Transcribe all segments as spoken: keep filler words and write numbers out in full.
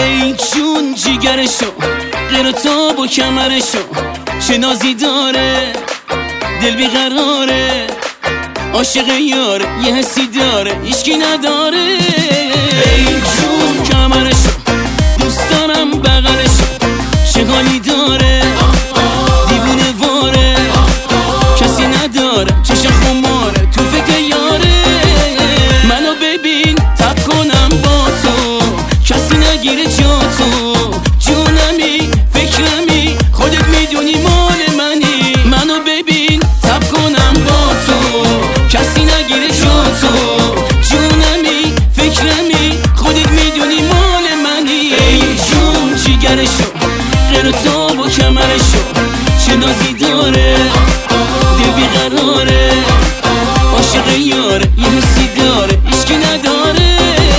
ای جون جیگرشو، غیر و تاب و کمرشو، چه نازی داره، دل بیقراره، عاشق یار یه حسی داره هیچکی نداره. ای جون کمرشو، دوست دارم بغلشو، چه حالی داره، دیوونه واره، کسی نداره، چشم خماره، تو فکر یاره. منو ببین تب کنم با تو، کسی نگیره جا تو، جونمی فکرمی خودت میدونی مال منی. منو ببین تب کنم با تو، کسی نگیره جا تو، جونمی فکرمی خودت میدونی مال منی. ای جون جیگرشو، غیر و تاب و کمرشو، چه نازی داره، دل بیقراره، عاشق یار یه حسی داره هیچکی نداره.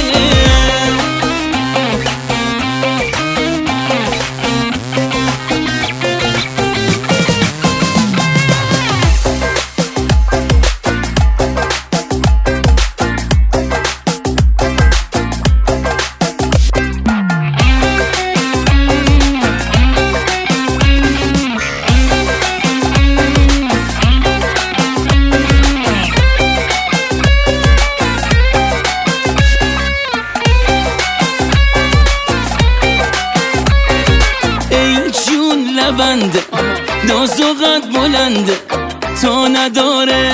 لبنده ناز و قد بلنده، تا نداره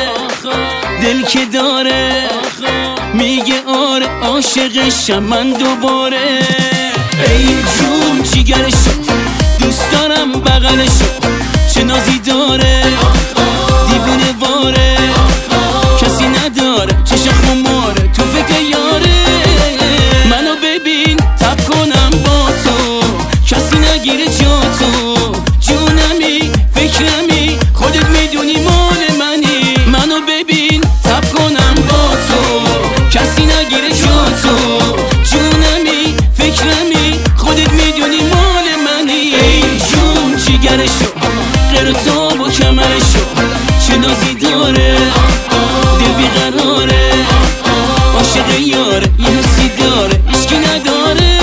دل که داره، میگه آره عاشقشم من دوباره. ای جون جیگرشو، دوست دارم بغلشو، چه نازی داره، دیوونه واره، کسی نداره، چشم خماره، تو فکر یاره. منو ببین تب کنم با تو، کسی نگیره جا تو، جونمی فکرمی خودت میدونی مال منی. منو ببین تب کنم با تو، کسی نگیره جا تو، جونمی فکرمی خودت میدونی مال منی. ای جون جیگرشو، غیر و تاب و کمرشو، چه نازی داره، دل بیقراره، عاشق یاره یه حسی داره هیچکی نداره.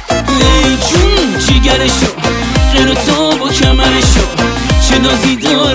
غیر و تاب و کمرشو، چه نازی داره،